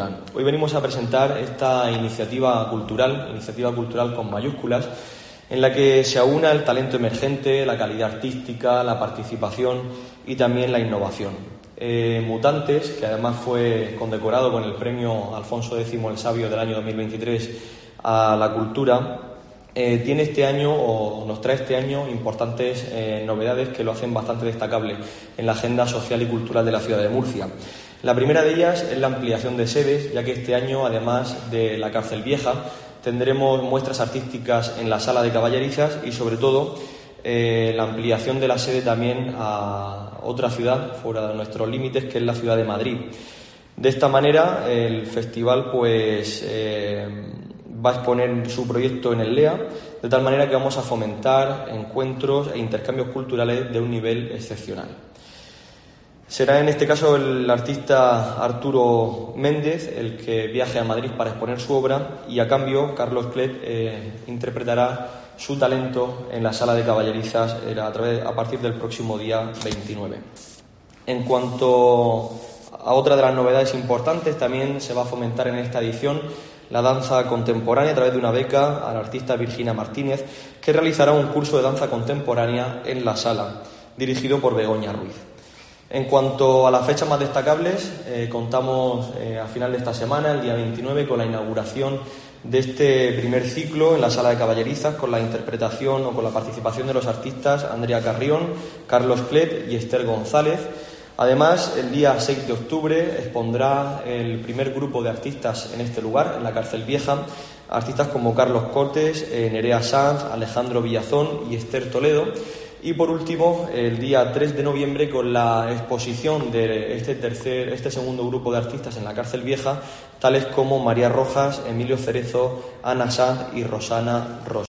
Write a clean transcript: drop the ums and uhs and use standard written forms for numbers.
cultural. Hoy venimos a presentar esta iniciativa cultural con mayúsculas, en la que se aúna el talento emergente, la calidad artística, la participación y también la innovación. Mutantes, que además fue condecorado con el premio Alfonso X el Sabio del año 2023 a la cultura, tiene este año, o nos trae este año, importantes novedades que lo hacen bastante destacable en la agenda social y cultural de la ciudad de Murcia. La primera de ellas es la ampliación de sedes, ya que este año, además de la Cárcel Vieja, tendremos muestras artísticas en la Sala de Caballerizas y, sobre todo, la ampliación de la sede también a otra ciudad fuera de nuestros límites, que es la ciudad de Madrid. De esta manera, el festival va a exponer su proyecto en el LEA, de tal manera que vamos a fomentar encuentros e intercambios culturales de un nivel excepcional. Será en este caso el artista Arturo Méndez el que viaje a Madrid para exponer su obra, y a cambio Carlos Clet interpretará su talento en la Sala de Caballerizas a partir del próximo día 29. En cuanto a otra de las novedades importantes, también se va a fomentar en esta edición la danza contemporánea a través de una beca a la artista Virginia Martínez, que realizará un curso de danza contemporánea en la sala, dirigido por Begoña Ruiz. En cuanto a las fechas más destacables, contamos a final de esta semana, el día 29, con la inauguración de este primer ciclo en la Sala de Caballerizas, con la interpretación o con la participación de los artistas Andrea Carrión, Carlos Clet y Esther González. Además, el día 6 de octubre expondrá el primer grupo de artistas en este lugar, en la Cárcel Vieja, artistas como Carlos Cortes, Nerea Sanz, Alejandro Villazón y Esther Toledo. Y por último, el día 3 de noviembre, con la exposición de este segundo grupo de artistas en la Cárcel Vieja, tales como María Rojas, Emilio Cerezo, Ana Sanz y Rosana Ros.